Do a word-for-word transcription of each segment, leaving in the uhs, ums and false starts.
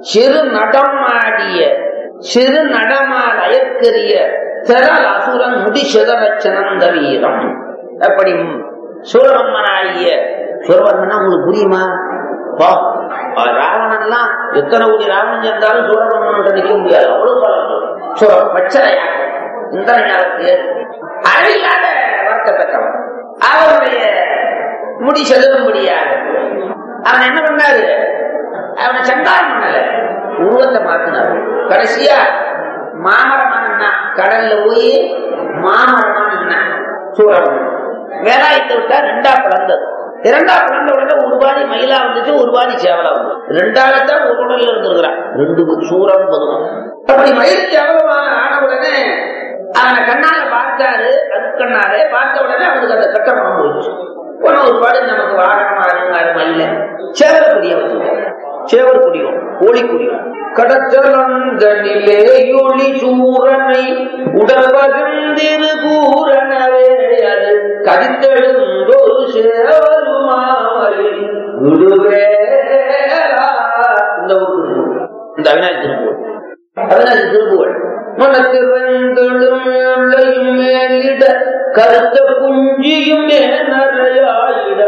சிறு நடம் ஆடிய சிறு நடமால் அயற்கரிய திரள் அசுரன் முடி சிதற சிறந்த வீரம். அப்படி சூரவன்மனாகிய சூரவன்மனா உங்களுக்கு புரியுமா? ராவணன் எல்லாம் எத்தனை கோடி ராவணன் சேர்ந்தாலும் சூரவன்மன் நிக்க முடியாது. அவ்வளவு பலம் பச்சரையா இந்திரனுக்கு அழியாத வர்க்கத்தக்கவன். அவருடைய முடி செலும்படியாக அவன் என்ன பண்ணாரு? அவனை சண்டாரம் பண்ணல, உருவத்தை மாத்தினார். கடைசியா மாமரமான கடல்ல போய் மாமரமான சூரவன் வேலாயத்தை விட்டா ரெண்டா பிளந்தது. இரண்டா பிளந்த உடனே ஒரு பாதி மயிலா வந்துச்சு, ஒரு பாதி சேவலா வந்து ரெண்டாகத்தான் ஒரு உடல்ல இருந்திருக்கிறான். ரெண்டு சூரம் பதுவம். அப்படி மயில் சேவலமான ஆன உடனே அவனை கண்ணால பார்த்தாரு. அது கண்ணாலே பார்த்த உடனே அவனுக்கு அந்த கட்டணம் போயிடுச்சு. போன ஒரு பாடு நமக்கு வாகனமா இருந்தாரு மயில சேவல குடிய வச்சு சேவல் குடியும் கோழி குடியும் கடத்தலந்தனிலே ஒளி சூரனை உடல் பகிர்ந்திரு பூரணவே அது கதித்தெழுந்தொரு சேவலுமாரி விடுவேலா. இந்த இந்த அவிநாசி திருப்புவள் அவிநாசி திருப்புவள் மனத்திறந்தெழும் மேலிட கருத்த குஞ்சியுமே நரையாயிட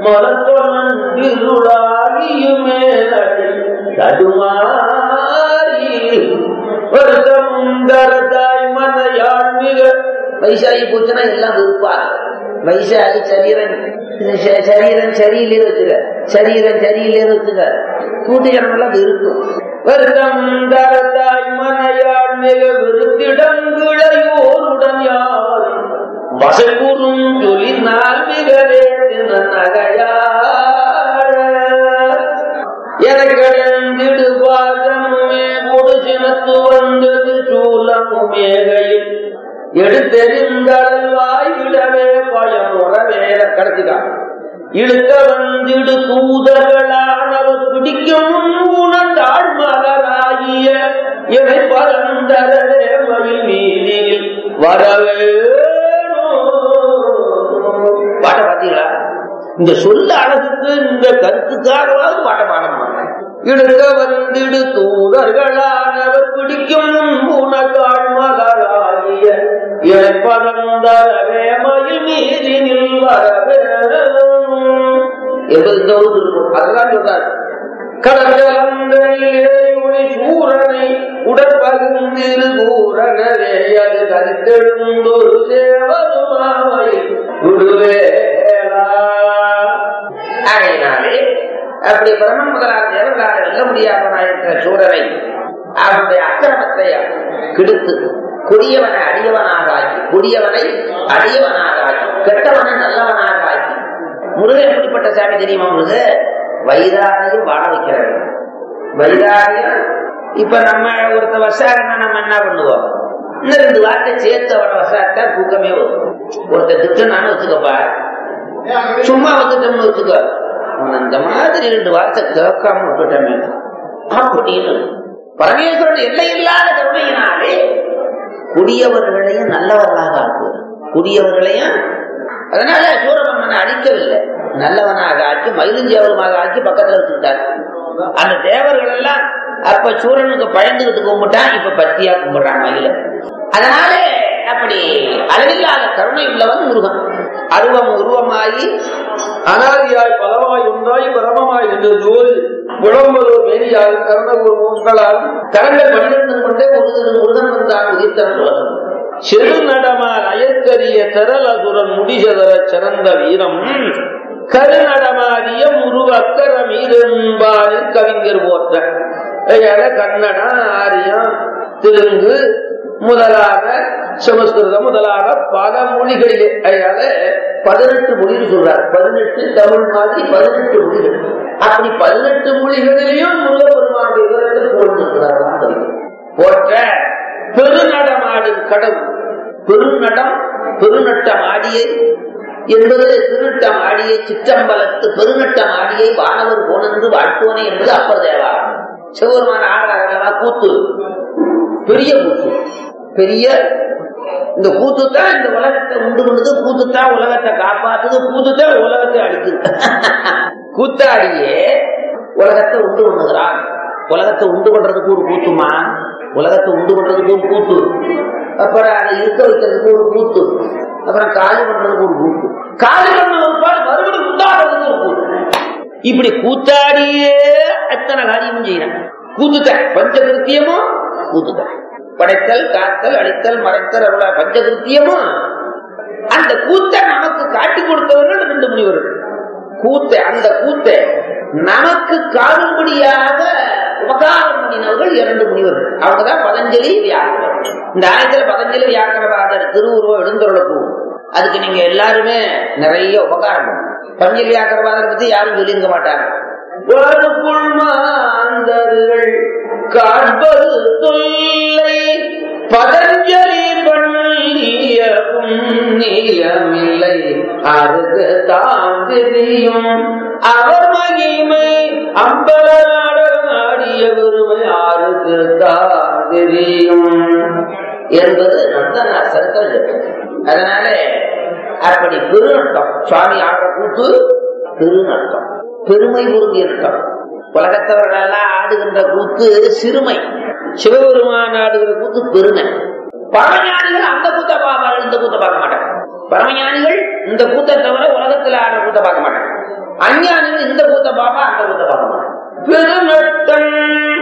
மலத்தொன்றிருளாகியுமே தடுமாறி வருத்தமுந்தரதாய் மனையாள் மிக. வயசாகி போச்சுன்னா எல்லாம் விருப்பார். வயசாகி சரீரன் சரீரன் சரியிலே வச்சுக்க, சரீரன் சரியிலே வச்சுக்க, கூட்டு ஜனம் எல்லாம் இருக்கும். வருத்தம் தரதாய் மனையாள் மிக விருத்திடங்குளையோருடன் யார் வசைபூரும் சொல்லினால் மிகவே நகையாட எனக்கடந்திடு பாதமுமே கொடு சினத்து வந்தது சூலமுமேகையில் எடுத்தெறிந்தல் வாய்விடவே பயம் உறவே கடத்திட்டான். இழுக்க வந்திடு தூதர்களானவர் பிடிக்கும் உணர்ந்தாள் மலராகிய இவை பரந்தரவே மயில் மீதியில் வரவே. பாட்ட பாத்தீங்களா? இந்த சொல்ல அழகுக்கு இந்த கருத்துக்காகவாவது பாட்ட பாடணும். இழுக்க வந்திடு தூதர்களானவர் பிடிக்கும் உணர்ந்தாள் மலராகிய இவை பரந்தரவே மயில் மீதினில் வரவே. அதுதான் சொல்றாரு. கடற்கலந்தனிலே ஒளி சூரனை உடற்பகிர்ந்திரு பூரணவே அது கருத்தெழுந்தொரு சேவலுமாவை விடுவேலா. ஆகையினாலே அப்படி பிரம்மன் முதலாக தேவர்களாக வெல்ல முடியாதவனாயிருக்கிற சூரனை அவனுடைய அக்கிரமத்தை கெடுத்து கொடியவனை அடியவனாக ஆக்கி கொடியவனை அடியவனாக ஆக்கி கெட்டவனை நல்லவனாக ஆக்கி. முருகன் எப்படிப்பட்ட சாமி தெரியுமா? உங்களுக்கு வைராகியம் வாழ வைக்கிறாங்க. வைராகியம் இப்ப நம்ம ஒருத்த வசாகனா நம்ம என்ன பண்ணுவோம்? இன்னும் ரெண்டு வார்த்தை சேர்த்து அவட வசாகத்தா தூக்கமே வரும். ஒருத்த திட்டம்னு வச்சுக்கப்பா, சும்மா வந்துட்டோம்னு வச்சுக்க, அந்த மாதிரி ரெண்டு வார்த்தை கேட்காம விட்டுட்டோமே அப்படின்னு பரமேஸ்வரன் எல்லையில்லாத கருணையினாலே குடியவர்களையும் நல்லவர்களாக ஆக்குவார். குடியவர்களையும் அதனால சூரபன்மனை அழிக்கவில்லை, நல்லவனாக ஆக்கி மயிலுஞ்சேவலமாக ஆக்கி பக்கத்துல வச்சுக்கிட்டார். அந்த தேவர்கள் எல்லாம் அப்ப சூரனுக்கு பயந்துகிட்டு கும்பிட்டான், இப்ப பத்தியா கும்பிடுறான் மயில. அதனால அப்படி அளவில்லாத கருணை உள்ளவன் முருகன். அருவம் உருவமாயி அனாதியாய் பலவாய் ஒன்றாய் பிரமமாய் என்று ஜோதி விளம்பரோ மேனியால் கருண உங்களால் கரங்கள் பன்னிரண்டு கொண்டே முருகன் முருகன் வந்தான் உதித்தன் உலகம். சிறு நடமால் அயற்கரிய திரள் அசுரன் முடிசதர சிறந்த வீரம் கருநடமாதிய முருக அக்கர மீதென்பாரில் கவிஞர் போற்ற. கன்னடா, ஆரியம், தெலுங்கு முதலான சமஸ்கிருதம் முதலான பல மொழிகளிலே அதனால பதினெட்டு மொழிகள் சொல்றார். பதினெட்டு தமிழ் மாதிரி பதினெட்டு மொழிகள். அப்படி பதினெட்டு மொழிகளிலேயும் முருகப்பெருமானுடைய விவரத்தில் போட்டிருக்கிறார். போற்ற பெருநடமாடும் கடவுள். பெருநடம் பெருநட்டம் ஆடியை என்பது திருநட்டம் ஆடியை சிற்றம்பலத்து பெருநட்டம் ஆடியை வானவர் போனென்று வாழ்த்துவனை என்பது அப்பர் தேவாரம். சிவபெருமான ஆடுறாங்க கூத்து, பெரிய கூத்து, பெரிய இந்த கூத்து தான் இந்த உலகத்தை உண்டு கொண்டது, கூத்து தான் உலகத்தை காப்பாத்துது, கூத்து தான் உலகத்தை அடிக்குது. கூத்தாடியே உலகத்தை உண்டு கொண்டுகிறான். உலகத்தை உண்டு பண்றதுக்கு ஒரு கூத்துமா, உலகத்தை உண்டு பண்றதுக்கு ஒரு கூத்து, அப்புறம் அதை இருக்க வைக்கிறதுக்கு ஒரு கூத்து, அப்புறம் காலி பண்றதுக்கு ஒரு கூத்து, காலி பண்ண ஒரு பாடு மறுபடியும் உண்டாடுறதுக்கு ஒரு கூத்து. இப்படி கூத்தாடியே அத்தனை காரியமும் செய்யறாங்க. கூத்துத்த பஞ்சகிருத்தியமும் கூத்துத்த படைத்தல் காத்தல் அழித்தல் மறைத்தல் அருள பஞ்சகிருத்தியமும். அந்த கூத்த நமக்கு காட்டி கொடுத்தவர்கள் ரெண்டு முனிவர்கள். கூத்த அந்த கூத்த நமக்கு காணும்படியாக உபகாரம் பண்ணினவர்கள் இரண்டு முனிவர்கள். அவங்கதான் பதஞ்சலி வியாக்கரர். இந்த ஆயத்துல பதஞ்சலி வியாக்கரவாதர் திருவுருவம் எழுந்தருளக்கும். அதுக்கு நீங்க எல்லாருமே நிறைய உபகாரம் பண்ணும். பதஞ்சலி வியாக்கரவாதரை பத்தி யாரும் சொல்லியிருக்க மாட்டாங்க. மாந்தர்கள் காண்பது தொல்லை பதஞ்சலி பண்ணிய புண்ணியமில்லை அருகு தாந்திரியும் அவர் மகிமை அம்பலநாடிய பெருமை ஆறுக்கு தாந்திரியும் என்பது நந்தனா சரித்திரம். அதனால அப்படி பெருநட்டம் சுவாமி ஆடுற கூத்து பெருநட்டம், பெருமை பொருந்திய நட்டம். உலகத்தவர்கள் எல்லாம் ஆடுகின்ற கூத்து சிறுமை, சிவபெருமான் ஆடுகிற கூத்து பெருமை. பரமஞானிகள் அந்த கூத்த பார்ப்பார்கள், இந்த கூத்த பார்க்க மாட்டாங்க. பரமஞானிகள் இந்த கூத்தை தவிர உலகத்துல ஆடுற கூத்த பார்க்க மாட்டாங்க. அஞ்ஞானிகள் இந்த கூத்த பார்ப்பா, அந்த கூத்த பார்க்க மாட்டாங்க. பெருநட்டம்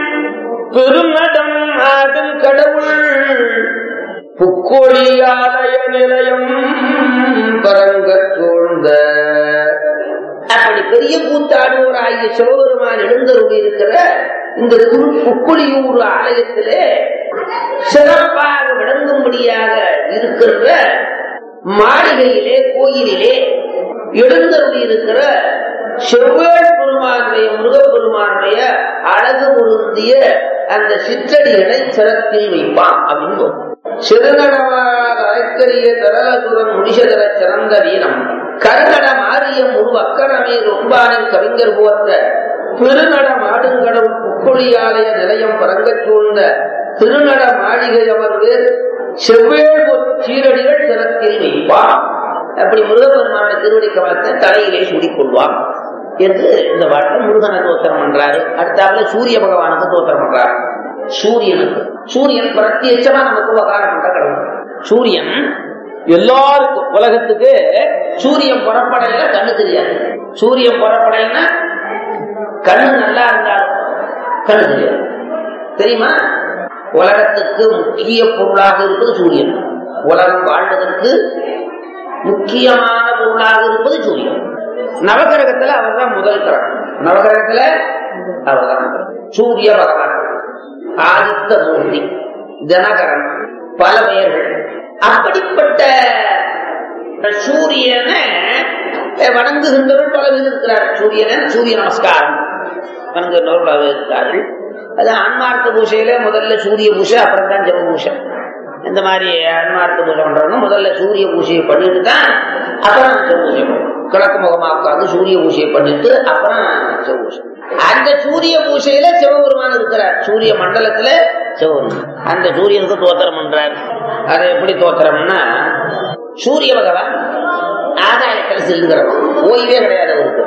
பெருநடம் ஆடும் கடவுள் புக்கொழியாலய நிலையம் பரங்க சூழ்ந்த. அப்படி பெரிய கூத்தாடுவோர் ஆகிய சிவபெருமான் எழுந்தருளி இருக்கிற இந்த புக்குழியூர் ஆலயத்திலே சிறப்பாக விளங்கும்படியாக இருக்கின்ற மாளிகையிலே கோயிலிலே எழுந்தருளி இருக்கிற செவ்வேள் பெருமானுடைய முருகப்பெருமானுடைய அழகு பொருந்திய அந்த சிற்றடிகளை சிறப்பில் வைப்பான் அப்படின்னு. சிறுநடவால் அரைக்கரிய தரலதுடன் முடிசதர சிறந்த வீரம் கருநடம் ஆரியம் ஒரு அக்கரமே ரொம்பானின் கவிஞர் போற்ற பெருநடம் ஆடுங்கடவுள் புக்கொழியாலய நிலையம் பரங்க சூழ்ந்த திருநட மாளிகை அமர்வு செவ்வேள் சீரடிகள் சிறப்பில் வைப்பான். அப்படி முருகப்பெருமான திருவடி கவலத்தை தலையிலே சூடிக்கொள்வான் என்று இந்த பாட்டில் முருகனை தோத்திரம் பண்றாரு. அடுத்தாப்புல சூரிய பகவானுக்கு தோத்திரம் பண்றாரு. சூரியனுக்கு சூரியன் பிரத்யட்சமா நமக்கு உபகாரம் பண்ற கடவுள். சூரியன் எல்லாருக்கும் உலகத்துக்கு சூரியன் புறப்படையில கண்ணு தெரியாது. சூரியன் புறப்படையினா கண்ணு நல்லா இருந்தாலும் கண்ணு தெரியாது. தெரியுமா? உலகத்துக்கு முக்கிய பொருளாக இருப்பது சூரியன். உலகம் வாழ்வதற்கு முக்கியமான பொருளாக இருப்பது சூரியன். நவகிரகத்துல அவர் தான் முதல் கிரகம். நவகிரகத்துல அவர் தான் சூரிய பகவான், ஆதித்த மூர்த்தி, தினகரன், பல பெயர்கள். அப்படிப்பட்ட சூரியனை வணங்குகின்றவர்கள் பல பேர் இருக்கிறார்கள். சூரியனை சூரிய நமஸ்காரம் வணங்குகின்றவர்கள் பல பேர் இருக்கிறார்கள். அது ஆன்மார்த்த பூசையில முதல்ல சூரிய பூசை, அப்புறம் தான் ஜெப பூசை. இந்த மாதிரி ஆன்மார்த்த பூசை பண்றவங்க முதல்ல சூரிய பூசையை பண்ணிட்டு தான் அப்புறம் ஜெப பூசை பண்ணுவோம். கிழக்கு முகமா உட்காந்து சூரிய பூசையை பண்ணிட்டு அப்புறம் ஜெப பூசை. அந்த சூரிய பூசையில சிவபெருமான் இருக்கிறார். சூரிய மண்டலத்துல சிவபெருமான் அந்த சூரியனுக்கு தோத்திரம் பண்றார். அதை எப்படி தோத்திரம்னா, சூரிய பகவான் ஆதாயத்தில் செல்லுகிறவன், ஓய்வே கிடையாது அவருக்கு.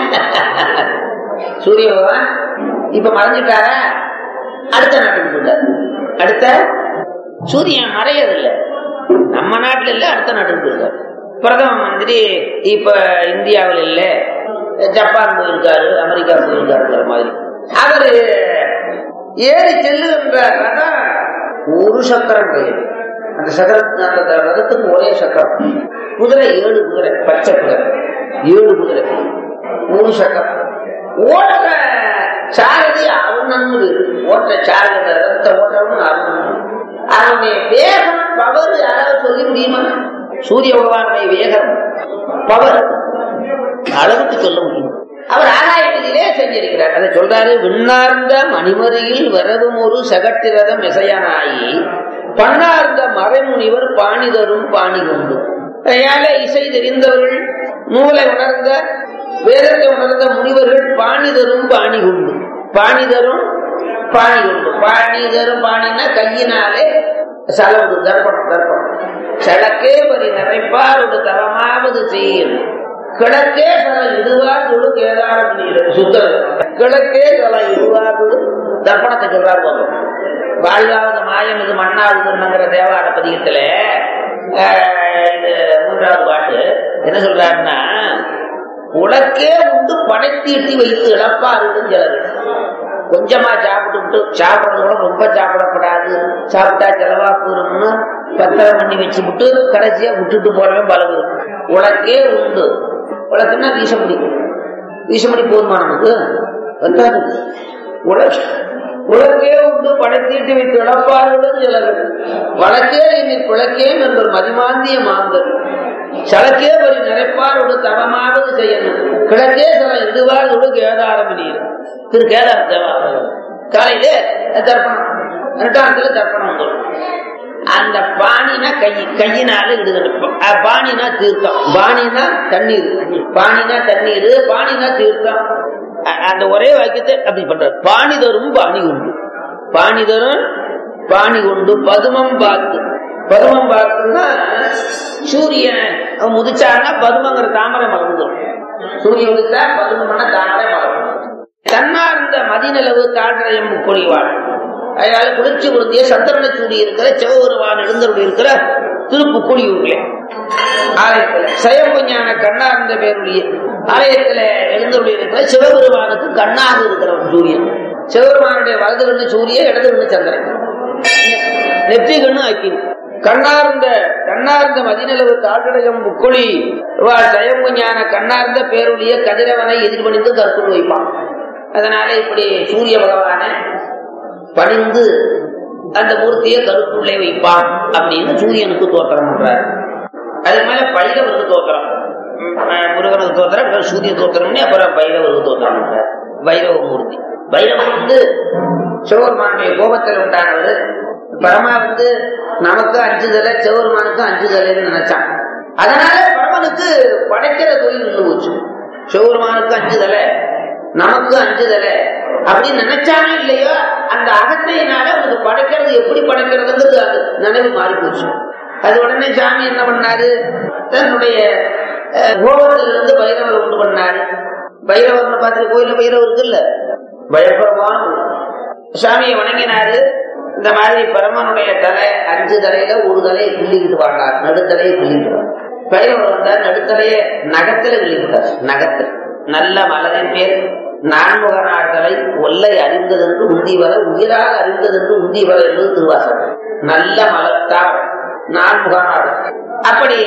சூரிய பகவான் இப்ப மறைஞ்சிட்டார, அடுத்த நாட்டுக்கு போட்டார். அடுத்த சூரியன் மறையதில்லை, நம்ம நாட்டுல இல்ல, அடுத்த நாட்டுக்கு போயிருக்காரு. பிரதம மந்திரி இப்ப இந்தியாவில் இல்ல, ஜப்பான் போயிருக்காரு, அமெரிக்கா போயிருக்காருங்கிற மாதிரி. அவரு ஏறி செல்லுகின்ற ரதம் ஒரு சக்கரம் கிடையாது. அந்த சக்கரம், அந்த ரதத்துக்கு ஒரே சக்கரம். குதிரை ஏழு குதிரை, பச்சை குதிரை ஏழு குதிரை, மூணு சக்கரம். ஓட்டுற சாரதி அருணன்னு, ஓட்டுற சாரதி ரதத்தை ஓட்டுறவனு அருணன். அவனுடைய வேகம் பவர் யாராவது சொல்லி முடியுமா? சூரிய பகவானுடைய வேகம் பவர் அளவுக்கு சொல்ல முடியும். அவர் ஆகாயத்திலே செஞ்சிருக்கிறார். அதை சொல்றாரு. விண்ணார்ந்த மணிமறையில் வரவும் ஒரு சகட்டிரதம் இசையனாயி பண்ணார்ந்த மறைமுனிவர் பாணி தரும் பாணி கொண்டு. கையால இசை தெரிந்தவர்கள், நூலை உணர்ந்த வேதத்தை உணர்ந்த முனிவர்கள் பாணி தரும் பாணி கொண்டு. பாணி தரும் பாணி கொண்டு. பாணி தரும் பாணின்னா கையினாலே செலவு தர்ப்பணம் தர்ப்பணம் செலக்கே பரி நிறைப்பார் ஒரு தரமாவது செய்யும். கிழக்கே சில இடுவார் தொழு கேதார சுத்தம். கிழக்கே சில இடுவார் தர்ப்பணத்தை சொல்றாரு போது. வாழ்வாவது மாயம் இது மண்ணாவதுங்கிற தேவார பதிகத்துல மூன்றாவது பாட்டு என்ன சொல்றாருன்னா, உலக்கே உண்டு படைத்தீட்டி வைத்து இழப்பாருன்னு சிலர். கொஞ்சமா சாப்பிட்டு சாப்பிடறது கூட ரொம்ப சாப்பிடப்படாது, சாப்பிட்டா செலவா போறோம்னு பத்திரை பண்ணி வச்சு விட்டு கடைசியா விட்டுட்டு போறவன் பலவு. உலக்கே உண்டு, உலக்குன்னா வீசமுடி, வீசமுடி போதுமா நமக்கு வந்தாது. உலக உலக்கே உண்டு படைத்தீட்டு வைத்து இழப்பார்கள் சிலர்கள். வழக்கே இனி குழக்கேன் என்ற மதிமாந்திய மாந்தர் சலக்கே வரி நிறைப்பாரோடு தவமாவது செய்யணும். கிழக்கே சில இடுவாரோடு கேதாரம் நீர். திரு கேதார தேவா காலையில தர்ப்பணம், ரெண்டாயிரத்துல தர்ப்பணம். அந்த பாணினா கை, கையினால இடுதல். பாணினா தீர்த்தம், பாணினா தண்ணீர், பாணினா தண்ணீர், பாணினா தீர்த்தம். அந்த ஒரே வாக்கியத்தை அப்படி பண்றாரு. பாணி தரும் பாணி உண்டு, பாணி தரும் பாணி உண்டு. பதுமம் பார்த்து, பதுமம் பார்த்துன்னா சூரியன் முதிச்சாருன்னா பதுமங்கிற தாமரை மலர்ந்துடும். சூரியன் முதிச்சா பதுமம்னா தாமரை மலர்ந்துடும். தன்னார்ந்த மதிநிலவு தாழ்றையம் பொழிவாள். அதனால குளிர்ச்சி பொருந்திய சந்திரனை சூடி இருக்கிற சிவபெருமான் எழுந்தருடைய இருக்கிற திருப்புக்குழியூர்களே ஆலயத்துல சயம்பஞான கண்ணார்ந்த பேருடைய ஆலயத்துல எழுந்தருடைய இருக்கிற சிவபெருமானுக்கு கண்ணாக இருக்கிறவன் சூரியன். சிவபெருமானுடைய வலது கண்ணு சூரியன், இடது கண்ணு சந்திரன், நெற்றி கண்ணு அக்கி. கண்ணார்ந்த கண்ணார்ந்த மதிநிலவு தாழ்றையம் புக்கொழி சயம்பஞான கண்ணார்ந்த பேருடைய கதிரவனை எதிர்பணிந்து கற்குள் வைப்பான். அதனால இப்படி சூரிய பகவான பணிந்து அந்த மூர்த்தியை கருப்புள்ளே வைப்பான் அப்படின்னு சூரியனுக்கு தோத்திரம் பண்றாரு. அது மேல பைரவருக்கு தோத்திரம், முருகனுக்கு தோத்திரம், சூரிய தோத்திரம்னு அப்புறம் பைரவருக்கு தோத்திரம் பண்றாரு. பைரவ மூர்த்தி, பைரவர் வந்து சிவபெருமானுடைய கோபத்தில் உண்டானவர். பரமா வந்து நமக்கு அஞ்சுதலை, சிவபெருமானுக்கு அஞ்சுதலைன்னு நினைச்சான். அதனால பரமனுக்கு படைக்கிற தொழில் நின்று போச்சு. சிவபெருமானுக்கு அஞ்சுதலை, நமக்கு அஞ்சுதலை அப்படின்னு நினைச்சானே இல்லையோ, அந்த அகத்தையினால அவனுக்கு படைக்கிறது எப்படி படைக்கிறதுங்கிறது அது நினைவு மாறி போச்சு. அது உடனே சாமி என்ன பண்ணாரு, தன்னுடைய கோபத்திலிருந்து பைரவர் உண்டு பண்ணாரு. பைரவர் பார்த்து கோயில பைரவர் இருக்குல்ல, பயப்பரமான சாமியை வணங்கினாரு. இந்த மாதிரி பரமனுடைய தலை அஞ்சு தலையில ஒரு தலையை கிள்ளிக்கிட்டு வாண்டார், நடுத்தலையை கிள்ளிட்டு. பைரவர் வந்தார், நடுத்தலையை நகத்துல கிள்ளிவிட்டார். நகத்தில் நல்ல மலரின் பேர் நான்முகனார்களை ஒல்லை அறிந்ததென்று உந்திவர உயிராக அறிந்ததென்று உந்திவர என்பது திருவாசகம். நல்ல மலர்த்தார் நான்முகனார். அப்படி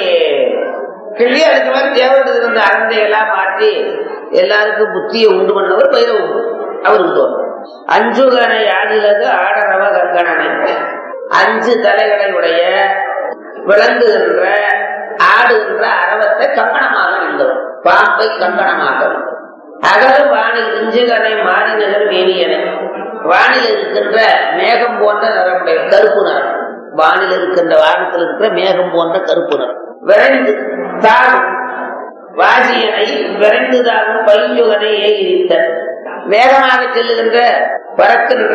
கிள்ளி அடுத்தவர் தேவரது இருந்த அகந்தையெல்லாம் மாற்றி எல்லாருக்கும் புத்தியை உண்டு பண்ணவர் பைரவர். அவருக்கு தோணும் அஞ்சுகனை ஆதிலது ஆடரவ கங்கணனை. அஞ்சு தலைகளை உடைய விளங்குகின்ற ஆடுகின்ற அரவத்தை கங்கணமாக இருந்தவர், பாம்பை கங்கணமாக. அகலும் வானில் இஞ்சுகனை மாறி நிகர் வேணியனை. வானில் இருக்கின்ற மேகம் போன்ற நிறமுடைய கருப்பு நிறம், வானில் இருக்கின்ற வானத்தில் இருக்கிற மேகம் போன்ற கருப்பு நிறம். விரைந்து தாகும் வாசியனை விரைந்து தாகும் பையுகனை ஏகிரித்த. வேகமாக செல்லுகின்ற பறக்கின்ற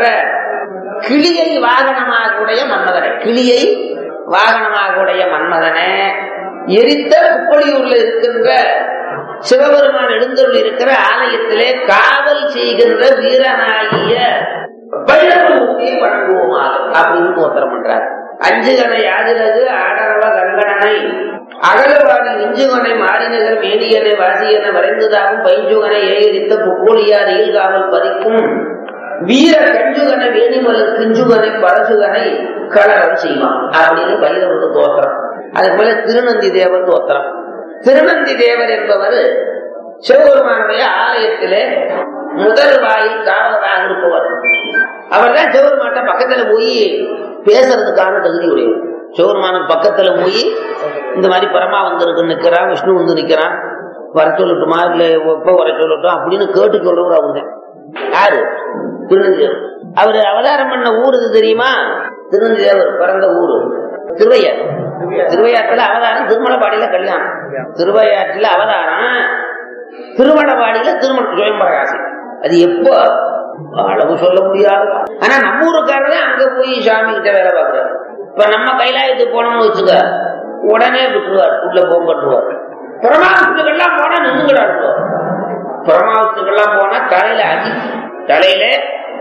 கிளியை வாகனமாக உடைய மன்மதனை, கிளியை வாகனமாக உடைய மன்மதனை எரித்த புப்பொழியூர்ல இருக்கின்ற சிவபெருமான் எழுந்தருள் இருக்கிற ஆலயத்திலே காவல் செய்கின்ற வீரனாகிய பைரவமூர்த்தியை வணங்குவோமாக அப்படின்னு தோத்திரம் பண்றார். அஞ்சுகனை யாதிலது ஆடரவ கங்கணனை அகலவாடி இஞ்சுகனை மாறிநகர் வேணியனை வாசியனை வரைந்ததாகும் பைஞ்சுகனை ஏகரித்த புப்போலியார் ஈழ்காவல் பறிக்கும் வீர கஞ்சுகனை வேணிமலர் கிஞ்சுகனை பரசுகனை கலரம் செய்வான் அப்படின்னு பைரவருக்கு தோத்திரம். அதுக்கு மேல திருநந்தி தேவர் தோத்திரம். திருநந்தி தேவர் என்பவர் சிவபெருமானுடைய ஆலயத்திலே முதல் வாயில் காவலராக இருப்பவர். அவர் தான் சிவபெருமான பக்கத்துல போய் பேசுறதுக்கான தகுதி உடையவர். சிவபெருமானுக்கு பக்கத்துல போய் இந்த மாதிரி பரமா வந்து நிக்கிறான், விஷ்ணு வந்து நிக்கிறான், வர சொல்லட்டுமா இல்ல எப்ப வர சொல்லட்டும் அப்படின்னு கேட்டு சொல்றவர் அவங்க. யாரு? திருநந்தி தேவர். அவரு அவதாரம் பண்ண ஊர் இது தெரியுமா? திருநந்தி தேவர் பிறந்த ஊரு திருவையார். திருவையாற்றுல அவதாரம், திருமலபாடியில கல்யாணம். திருவையாற்றுல அவதாரம், திருமலபாடியில திருமண சுயம்பரகாசி. அது எப்போ அளவு சொல்ல முடியாது. ஆனா நம்ம ஊருக்காரர் அங்க போய் சாமி கிட்ட வேலை பார்க்கிறார். இப்ப நம்ம கைலாயத்துக்கு போனோம்னு வச்சுக்க, உடனே விட்டுருவார், உள்ள போங்கட்டுருவார். பிரமாவத்துக்கெல்லாம் போனா நின்றுகிடாடுவார். பிரமாவத்துக்கெல்லாம் போனா தலையில அடி, தலையில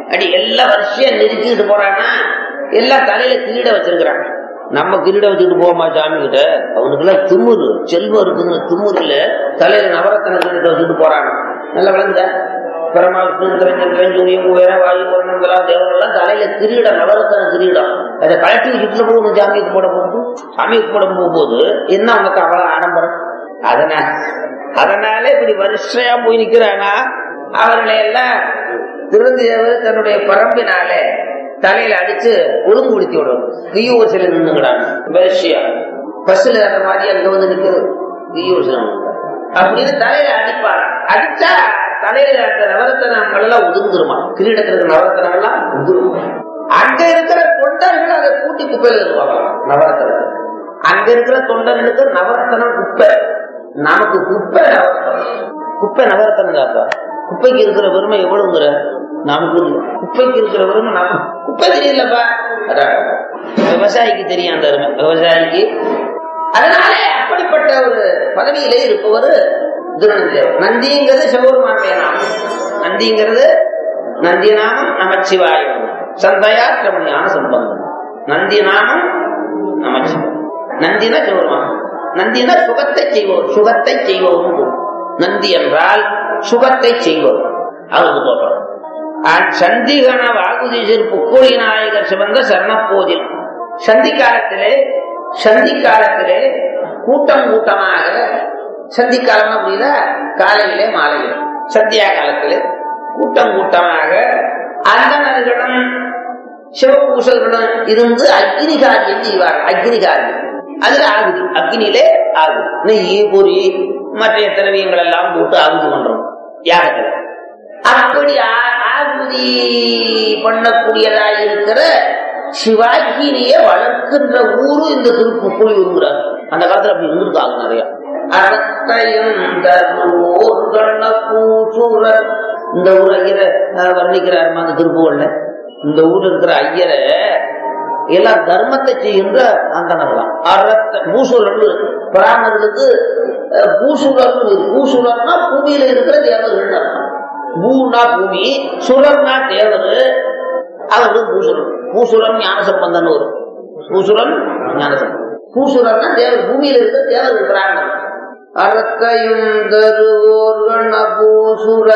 அடி எல்லாம் வரிசையா நெருக்கிட்டு போறான்னா எல்லாம் தலையில கிரீட வச்சிருக்கிறாங்க. நம்ம கிரீட வச்சுட்டு போமா சாமி கிட்ட, அவனுக்கு எல்லாம் திமுரு செல்வம் இருக்குன்னு திமுரு இல்ல, தலையில நவரத்தன கிரீட வச்சுட்டு போறாங்க. நல்லா விளங்குத பெருமாள் சூரியம் வேற வாயு பூரணங்களெல்லாம் தேவர்கள்லாம் தலையில கிரீட நவரத்தன கிரீடம் அதை கலட்டி வச்சுட்டு போகணும். சாமிக்கு போட போகும்போது சாமிக்கு போட போகும்போது என்ன அவனுக்கு அவ்வளவு ஆடம்பரம். அதனால அதனால இப்படி வரிசையா போய் நிக்கிறானா அவர்களை எல்லாம் திருந்தேவர் தன்னுடைய பரம்பினால தலையில அடிச்சு ஒழுங்கு குடித்தி விடும். கையூர் சில நின்றுங்கிறாங்க வரிசையா பஸ்ல அந்த மாதிரி அங்க வந்து நிக்கிறது கையூர் சில அப்படின்னு தலையில அடிப்பாரா. அடிச்சா தலையில அந்த நவரத்தனங்கள் எல்லாம் உதிர்ந்துருமா, கிரீடத்துல இருக்க நவரத்தனங்கள் எல்லாம் உதிருமா. அங்க இருக்கிற தொண்டர்கள் அதை கூட்டி குப்பையில இருப்பாங்க. நவரத்தனம் அங்க இருக்கிற தொண்டர்களுக்கு நவரத்தனம் குப்பை, நமக்கு குப்பை நவரத்தனம். குப்பை நவரத்தனம் தாப்பா. குப்பைக்கு இருக்கிற பெருமை எவ்வளவுங்கிற நமக்கு குப்பைக்கு இருக்கிற பெருமை நம்ம குப்பை தெரியலப்பா. விவசாயிக்கு தெரியும் அந்த அருமை விவசாயிக்கு. அதனால அப்படிப்பட்ட ஒரு பதவியிலே இருப்பவர் திருநந்திதேவர். நந்திங்கிறது சிவபெருமானுடைய நாமம். நந்திங்கிறது நந்தி நாமம் நமச்சிவாயம் சந்தயாற்றமணியான சம்பந்தம். நந்தி நாமம் நமச்சிவாயம். நந்தினா சிவபெருமான். நந்தினா சுகத்தை செய்வோம், சுகத்தை செய்வோம். நந்தி என்றால் சுகத்தை செய்வோம். அவருக்கு போடுறோம். சந்திகன வாகுதீசர் புக்கோழி நாயகர் சிவந்த சரணப்போதில் சந்தி காலத்திலே சந்தி காலத்திலே கூட்டம் கூட்டமாக சந்தி காலம் அப்படின்னா காலையிலே மாலையிலே சந்தியா காலத்திலே கூட்டம் கூட்டமாக அந்தனர்களும் சிவபூசர்களும் இருந்து அக்னி காரியம் செய்வார்கள். அக்னி காரியம் அதுல ஆகுது, அக்னியிலே ஆகுது. நெய் பொறி மற்ற திரவியங்கள் எல்லாம் போட்டு ஆகுது பண்றோம் யாகத்துல. அப்படி ஆகுதி பண்ணக்கூடியதா இருக்கிற சிவாக்கினிய வளர்க்கின்ற ஊரு இந்த திருப்புக்குழி ஊருங்கிறார். அந்த காலத்துல அப்படி இருந்திருக்காங்க நிறைய. இந்த ஊர் ஐயரை வர்ணிக்கிறாருமா அந்த திருப்புகள்ல. இந்த ஊர்ல இருக்கிற ஐயரை எல்லாம் தர்மத்தை செய்கின்ற அந்தனர்களாம். அறத்த பூசூரன் பிராமணர்களுக்கு பூசூரன். பூசூரன்னா பூமியில இருக்கிற தேவர்கள். பூனா பூமி, சுரன்னா தேவர். அவர்கள் பூசுரன். பூசுரன் ஞான சம்பந்தன் ஒரு பூசுரன் ஞான சம்பந்தன். பூசுரன்னா தேவர், பூமியில இருக்கிற தேவர் இருக்கிறாங்க. அறத்தையும் தருவோர் பூசுர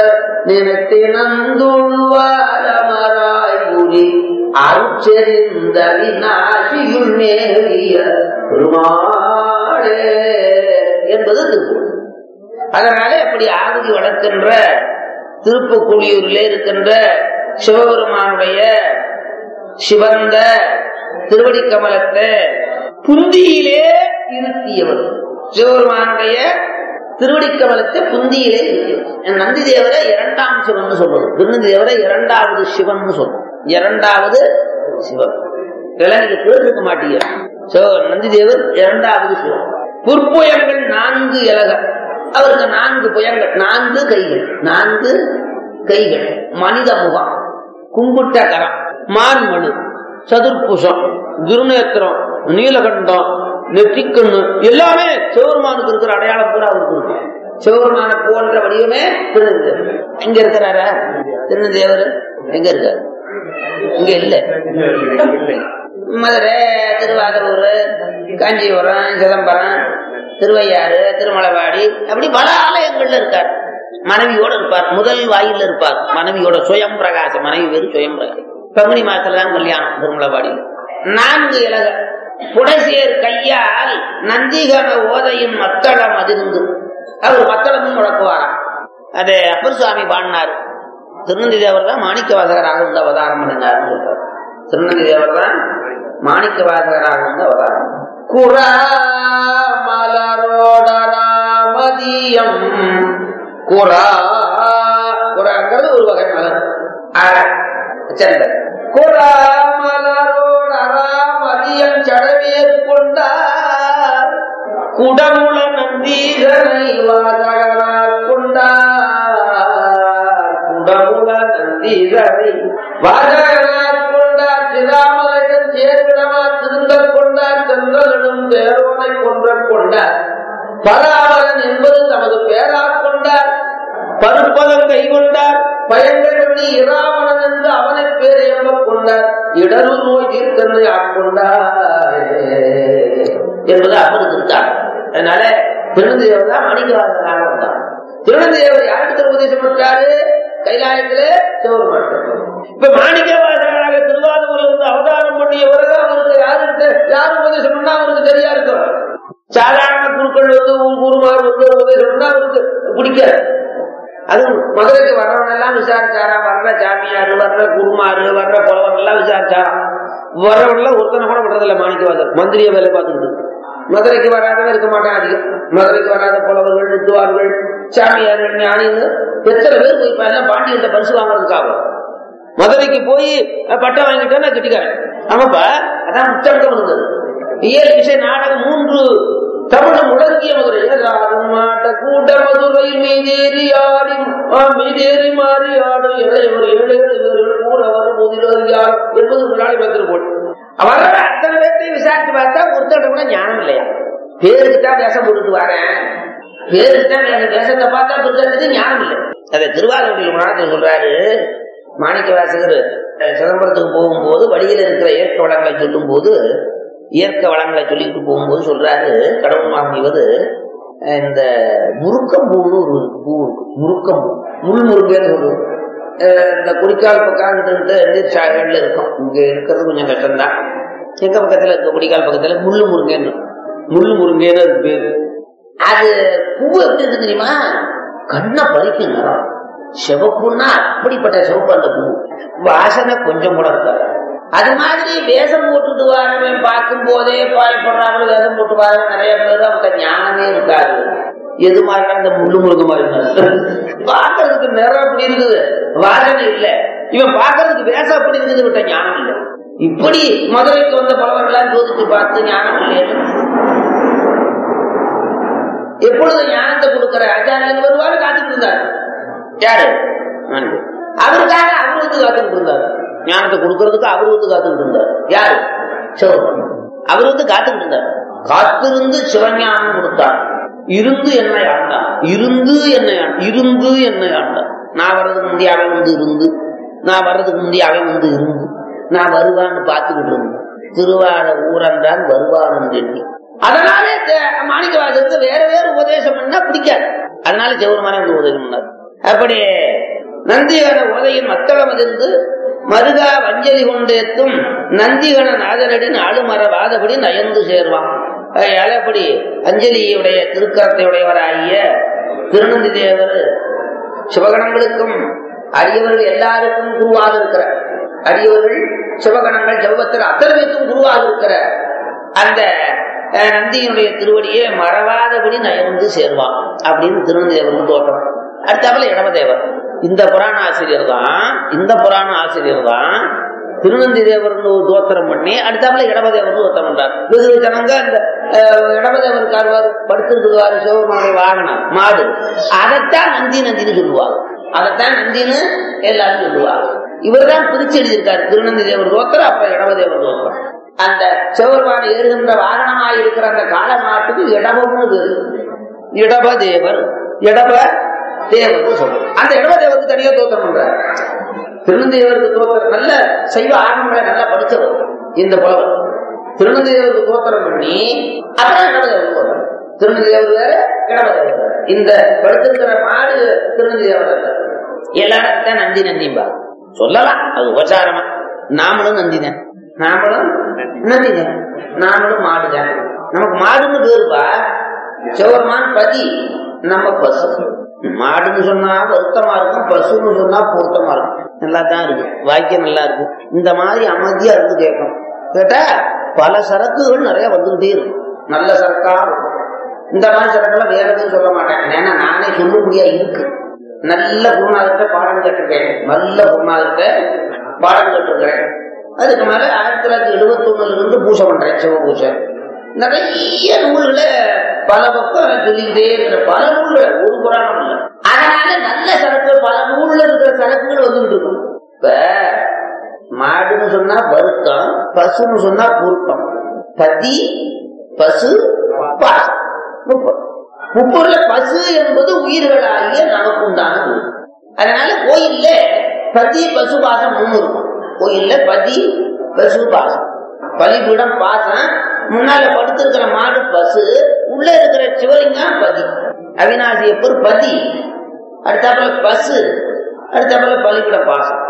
நினைத்தினந்துள்வாரமராய் கூறி அருச்செறிந்த விநாசியுள் மேலிய பெருமாளே என்பது திருப்பூர். அதனால அப்படி ஆகுதி வளர்க்கின்ற திருப்புக்குழியூரிலே இருக்கின்ற சிவபெருமானுடைய சிவந்த திருவடி கமலத்தை புந்தியிலே இருத்தியவர். சிவபெருமானுடைய திருவடி கமலத்தை புந்தியிலே இருத்தியவர். நந்தி தேவரை இரண்டாம் சிவன் சொல்றது. திருநந்தி தேவரை இரண்டாவது சிவன் சொல்றோம். இரண்டாவது சிவன் இதெல்லாம் நீங்க கேட்டிருக்க மாட்டீங்க. நந்தி தேவர் இரண்டாவது சிவன். புற்புயங்கள் நான்கு இலக, அவருக்கு நான்கு புயங்கள், நான்கு கைகள், நான்கு கைகள், மனித முகம், கும்பிட்ட கரம், மான்மணு, சதுர்புஷம், துர்நேத்திரம், நீலகண்டம், நெற்றிக்கண்ணு எல்லாமே சிவபெருமானுக்கு இருக்கிற அடையாளம் கூட அவருக்கு இருக்கு. சிவபெருமான போன்ற வடிவமே திருநந்தேவர். எங்க இருக்கிறாரா திருநந்தேவர்? எங்க இருக்காரு? இங்க இல்ல. மதுரை, திருவாரூர், காஞ்சிபுரம், சிதம்பரம், திருவையாறு, திருமலைவாடி அப்படி பல ஆலயங்கள்ல இருக்கார். மனைவியோட இருப்பார். முதல் வாயில இருப்பார் மனைவியோட. சுயம் பிரகாசம், மனைவி பேரு சுயம் பிரகாசம். பங்குனி மாசத்துலதான் கல்யாணம் திருமலைவாடியில். நான்கு இலக புடைசேர் கையால் நந்திகன ஓதையின் மத்தளம் அதிர்ந்து அவர் மத்தளமும் முழக்குவாராம். அதை அப்பர் சுவாமி பாடினார். திருநந்தி தேவர் தான் மாணிக்க வாசகராக வந்து அவதாரம் பண்ணினார். திருநந்தி தேவர் தான் மாணிக்க வாசகராக வந்து அவதாரம். குரா மலரோடராமதியம் குரா குராங்கிறது ஒரு வகை மலர். சந்தர் குரா மலரோடராமதியம் சடவேற்கொண்டார் குடமுள நந்தீகனை வாசகரால் கொண்டார். குடமுள நந்தீகனை வாசகரால் கொண்டார். சிதாமலைகள் சேர்விடமா திருந்த கொண்டார். சென்றலிடும் பேரோனை கொன்ற கொண்டார். பராமரன் என்பது தமது பேராக் கொண்டார். பருப்பதம் கை கொண்டார். பயங்கள் பண்ணி இராவணன் என்று அவனை வந்தார் இடரு நோய் தீர்த்தனை ஆட்கொண்டார் என்பது அப்படி இருந்தார். அதனால திருநந்தேவர் தான் மாணிக்கவாசகராக வந்தார். திருநந்தேவர் யாருக்கு உபதேசம் பண்றாரு? கைலாயத்துல சிவபெருமான். இப்ப மாணிக்கவாசகராக திருவாரூர்ல வந்து அவதாரம் பண்ணிய பிறகு அவருக்கு யாருக்கிட்ட யாரு உபதேசம் பண்ணா அவருக்கு சரியா இருக்கும். சாதாரண குருக்கள் வந்து குருமார் வந்து உபதேசம் பண்ணா அவருக்கு பிடிக்காது. அது மதுரைக்கு வர்றவன் எல்லாம் விசாரிச்சாரா, வர்ற சாமியாரு வர்ற குருமாரு வர்ற புலவன் எல்லாம் விசாரிச்சாரா. வர்றவன்லாம் ஒருத்தனை கூட விடுறதில்ல மாணிக்கவாசகர். மந்திரிய வேலை பார்த்துக்கிட்டு மதுரைக்கு வராதவன் இருக்க மாட்டான் அதிகம். மதுரைக்கு வராத புலவர்கள் வித்துவார்கள் சாமியார்கள் ஞானின்னு எத்தனை பேர் போய் எல்லாம் பாண்டியன் பரிசு வாங்குறதுக்காக மதுரைக்கு போய் பட்டம் வாங்கிட்டா கட்டிக்காரன். ஆமாப்பா, அதான் முச்சங்கம் இருந்தது. இயல் இசை நாடகம் மூன்று தமிழ் முழங்கிய மதுரை மாட்ட கூட்ட மதுரை மீதேறி ஆடி மீதேறி மாறி ஆடும் இளையவர் ஏழு ஏழு பேர்கள் கூட வரும் முதிரார் என்பது முன்னாடி பார்த்திருப்போம். அவரோட அத்தனை பேர்த்தையும் விசாரிச்சு பார்த்தா ஒருத்தட கூட ஞானம் இல்லையா? பேருக்குத்தான் வேஷம் போட்டுட்டு வரேன், பேருக்குத்தான் வேஷத்தை பார்த்தா பெருசாது ஞானம் இல்லை. அதை திருவாரூரில் மாணத்தில் சொல்றாரு மாணிக்கவாசகர். சிதம்பரத்துக்கு போகும்போது வழியில் இருக்கிற இயற்கை வளங்களை சொல்லும் போது இயற்கை வளங்களை சொல்லிட்டு போகும்போது சொல்றாரு கடவுள் மாமிவது இந்த முருக்கம் பூன்னு ஒரு பூ இருக்கு. முருக்கம் பூ முள் முருங்கன்னு சொல்லுவோம். இந்த குடிக்கால் பக்கம் நீர்ச்சாலைகள்ல இருக்கும். இங்க இருக்கிறது கொஞ்சம் கஷ்டம்தான். எங்க பக்கத்துல இருக்க குடிக்கால் பக்கத்துல முள்ளு முருங்கன்னு முள்ளு முருங்கன்னு அது பேரு. அது பூ எப்படி இருக்கு தெரியுமா? கண்ணை பறிக்கும் நிறம் சிவப்புன்னா அப்படிப்பட்ட சிவப்பு அந்த பூ. வாசனை கொஞ்சம் கூட இருக்காது. அது மாதிரி வேஷம் போட்டுட்டு வரவன் பார்க்கும் போதே பாயப்படுறாங்க. வேஷம் போட்டு வரவன் நிறைய பேர் அவங்க ஞானமே இருக்காது. எது மாதிரி அந்த முள்ளு முழுக்க மாதிரி பார்க்கறதுக்கு நிறம் அப்படி இருக்குது, வாசனை இல்லை. இவன் பார்க்கறதுக்கு வேஷம் அப்படி இருக்குது, விட்ட ஞானம் இல்லை. இப்படி மதுரைக்கு வந்த பலவர்களாம் சோதிச்சு பார்த்து ஞானம் இல்லை. எப்பொழுது ஞானத்தை கொடுக்கிற ஆச்சாரியன் வருவாரு காத்துட்டு இருந்தார். யாரு? அவருக்காக அவர் வந்து காத்துக்கிட்டு இருந்தார். ஞானத்தை கொடுக்கறதுக்கு அவர் வந்து காத்துக்கிட்டு இருந்தார். யாரு? சிவபெருமான். அவர் வந்து காத்துக்கிட்டு இருந்தார். காத்திருந்து சிவஞானம் கொடுத்தார். இருந்து என்னை ஆண்டான். இருந்து என்னை இருந்து என்னை ஆண்டான். நான் வர்றதுக்கு முந்தைய அவன் வந்து இருந்து, நான் வர்றதுக்கு முந்தைய அவன் வந்து இருந்து, நான் வருவான்னு பார்த்துக்கிட்டு இருந்தேன். திருவார ஊரன்றான் வருவான் எண்ணி. அதனால மாணிக்கவாசகருக்கு வேற வேற உபதேசம் பண்ணா பிடிக்காது. அதனால சிவபெருமானே உபதேசம் பண்ணார். அப்படி நந்திகன உதயின் மத்தளம் இருந்து மருகா வஞ்சலி கொண்டேத்தும் நந்திகன நாதனடி நாலு மரவாதபடி நயந்து சேர்வான். அப்படி அஞ்சலியுடைய திருக்கரத்தை உடையவராகிய திருநந்தி தேவர் சிவகணங்களுக்கும் அரியவர்கள் எல்லாருக்கும் குருவாக இருக்கிற அரியவர்கள் சிவகணங்கள் ஜெபத்தில் அத்தனை பேருக்கும் குருவாக இருக்கிற அந்த நந்தியினுடைய திருவடியை மறவாதபடி நயந்து சேர்வான் அப்படின்னு திருநந்தி தேவருக்கு தோற்றம். அடுத்தாப்புல இடமதேவர். இந்த புராண ஆசிரியர் தான் இந்த புராண ஆசிரியர் தான் திருநந்தி தேவர்னு தோத்திரம் பண்ணி அடுத்தாப்புல இடமதேவர் தோத்திரம் பண்றார். வெகு ஜனங்க அந்த இடமதேவருக்கார் படுத்துருக்காரு சிவபெருமானுடைய வாகனம் மாடு, அதைத்தான் நந்தி நந்தின்னு சொல்லுவாங்க. அதைத்தான் நந்தின்னு எல்லாரும் சொல்லுவாங்க. இவர் தான் பிரிச்சு எழுதியிருக்காரு திருநந்தி தேவர் தோத்திரம், அப்புறம் இடமதேவர் தோத்திரம். அந்த சிவபெருமான ஏறுகின்ற வாகனமாக இருக்கிற அந்த கால மாட்டுக்கு இடபம்னு பேரு. இடபதேவர் இடப தேவருக்கு சொல்றோம். அந்த இடபதேவருக்கு தனியா தோத்திரம் பண்றாரு. திருநந்தேவருக்கு தோத்திரம் நல்ல சைவ ஆகமங்களை நல்லா படிச்சவர் இந்த புலவர். திருநந்தேவருக்கு தோத்திரம் பண்ணி அப்புறம் இடபதேவருக்கு தோத்திரம். திருநந்தேவர் வேற இடபதேவர். இந்த படுத்திருக்கிற மாடு திருநந்தேவர் அல்ல. எல்லாரும் தான் நந்தி நந்திம்பா சொல்லலாம், அது உபச்சாரமா. நாமளும் நந்தினேன், நாமளும் நந்தினேன், நாமளும் மாடுதான். நமக்கு மாடுன்னு பேருப்பா. சிவபெருமான் பதி, நம்ம பசு. மாடுன்னு சொன்னா வருத்தமா இருக்கும், பசுன்னு சொன்னா பொருத்தமா இருக்கும். நல்லா தான் இருக்கு, வாக்கியம் நல்லா இருக்கு. இந்த மாதிரி அமைதியா இருந்து கேட்கும். கேட்டா பல சரக்குகள் நிறைய வந்துகிட்டே இருக்கும். நல்ல சரக்கா இந்த மாதிரி சரக்குலாம் வேற எதுவும் சொல்ல மாட்டேன். ஏன்னா நானே சொல்லும்படியா இருக்கு. நல்ல குருநாதத்தை பாடம் கேட்டிருக்கேன், நல்ல குருநாதத்தை பாடம் கேட்டிருக்கிறேன். அதுக்கு மேல ஆயிரத்தி தொள்ளாயிரத்தி எழுபத்தி ஒண்ணுல இருந்து பூஜை பண்றேன், சிவ பூஜை. நிறைய நூல்களை பல பக்கம் சொல்லிக்கிட்டே இருக்கிற, பல நூல்கள், ஒரு புராணம் இல்லை. அதனால நல்ல சரக்குகள் பல நூல்ல இருக்கிற சரக்குகள் வந்துகிட்டு இருக்கும். இப்ப மாடுன்னு சொன்னா வருத்தம், பசுன்னு சொன்னா பொருத்தம். பதி, பசு, பாசம். முப்பது முப்பதுல பசு என்பது உயிர்களாகிய நமக்கு உண்டானது. அதனால கோயில்ல பதி பசு பாசம் மூணு இருக்கும். கோயில்ல பதி பசு பாசம். பலிபீடம் பாசம், முன்னால படுத்திருக்கிற மாடு பசு, உள்ள இருக்கிற சிவலிங்கம் பதி. அவிநாசி எப்பர் பதி, அடுத்தாப்புல பசு, அடுத்தாப்புல பலிபீடம் பாசம்.